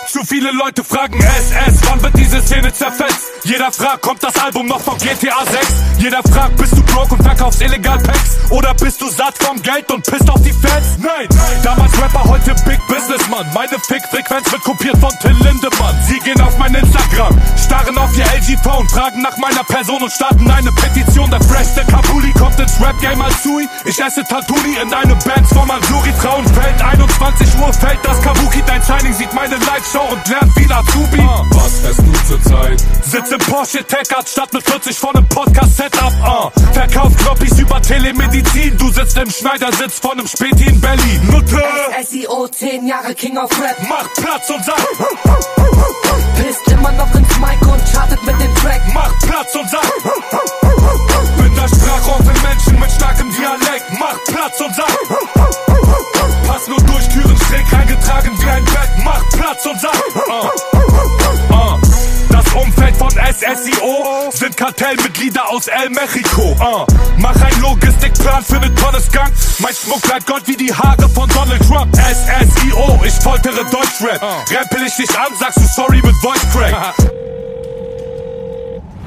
Zu viele Leute fragen SS, wann wird diese Szene zerfetzt? Jeder fragt, kommt das Album noch von GTA 6? Jeder fragt, bist du broke und verkaufst illegal Packs? Oder bist du satt vom Geld und pisst auf die Fans? Nein, damals Rapper, heute Big Businessman. Meine Fick-Frequenz wird kopiert von Till Lindemann. Sie gehen auf mein Instagram, starren auf ihr LG-Phone, fragen nach meiner Person und starten eine Petition. Der freshste Kabuli kommt ins Rap-Game als Sui. Ich esse Tantuni in einem Bands von Mansuri. Frauenfeld, 21 Uhr fällt das Kabuki. Dein Shining sieht meine Live-Show und lernt wie Azubi. Was fährst du zurzeit? Sitz im Porsche Taycan statt mit 40 von nem Podcast-Setup. Verkauf Kloppis über Telemedizin. Du sitzt im Schneidersitz von nem Späti in Berlin. Nutte! SEO, 10 Jahre King of Rap. Mach Platz und sag, Pisst immer noch ins Mic und chartet mit dem Track. mach Platz und sag, bin das Sprachrohr für Menschen mit starkem Dialekt. Mach Platz und sag, pass nur durch, Türen schräg reingetragen wie ein Bett. Mach Platz und sag, das Umfeld von SSIO sind Kartellmitglieder aus El Mexico. Mach ein Logistikplan für ne Tonne Skunk. Mein Schmuck bleibt Gold wie die Haare von Donald Trump. SSIO, ich foltere Deutschrap. Rempel ich dich an, sagst du sorry mit Voice Crack.